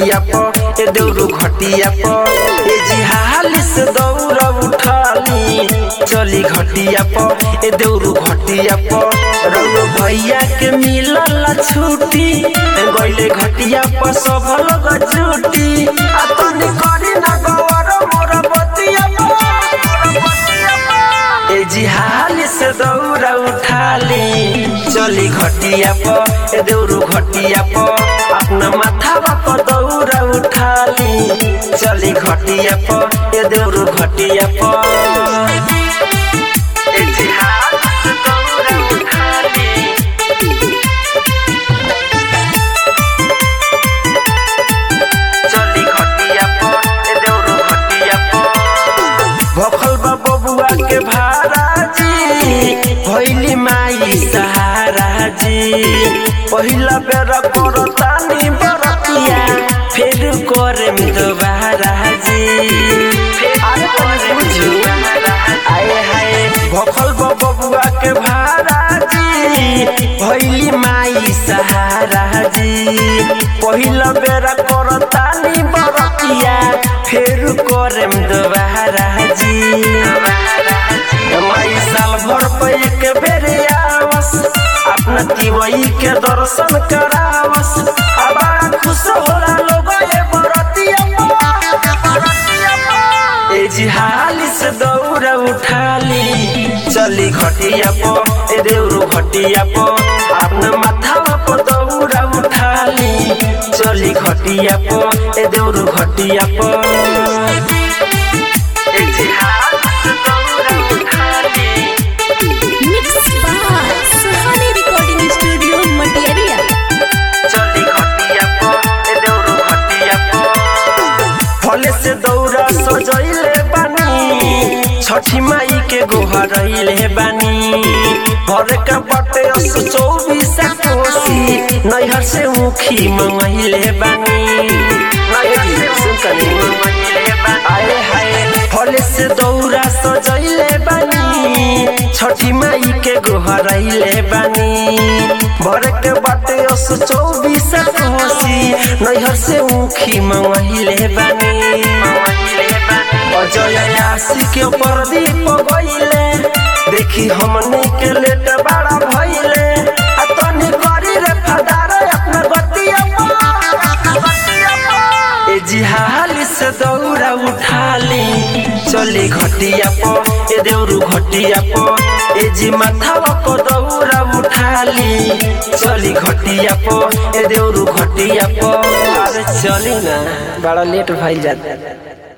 घटिया प ए देउरु घटिया प ए जिहाल से दौरा उठाली चली घटिया प ए देउरु घटिया प रउआ भैया के मिलल छुट्टी गइले घटिया प सब लोग छुट्टी आ तनी करी ना गौर मोर बतिया ए जिहाल से दौरा उठाली चली घटिया प ए देउरु घटिया प अपना माथा पर दौरा उठाली चली घटिया प ए देउरु घटिया प ए जिहाल से दौरा उठाली चली घटिया प ए देउरु घटिया प भखल बा बबुआ के भारा जी भइली माई सहारा जी पहिला बेर करतानी बरतिया फेर करेम दोबारा जी आए हाय भखल बा बबुआ के भारा जी भइली माई सहारा जी पहिला बेर करतानी बरतिया फेर करेम दोबारा जी माई साल भर पे एक बेर आवस अपना तिवई के दर्शन करावस अब खुश होला लोग ये बरतिया ए जिहाल से दौरा उठाली चली घटिया प ए देउरु घटिया प अपना माथा पर दौरा उठाली चली घटिया प ए देउरु घटिया प ए जिहाल से दौरा उठाली mix by Suhani recording studio Matiyariya चली घटिया प ए देउरु घटिया प फले से दौरा सजैले बानी छठी माई के गोहरैले बानी घर का बटे 24 कोसी नैहर से मुखी मंगैले बानी नैहर से कनी मंगैले बानी आए हाय फले से दौरा सजैले बानी छठी माई के गोहरैले बानी भर के बाटे 24 कोसी नैहर से मुखी मंगैले बानी अजय आशी के प्रदीप गइले देखी हमने के लेट बड़ा भइले आ तनी करी रे फदार अपना गतिया ए जिहाल से दौरा उठाली चली घटिया प ए देउरु घटिया प ए जी माथा पर दौरा उठाली चली घटिया प ए देउरु घटिया प अरे चली ना बड़ा लेट भइल जाता।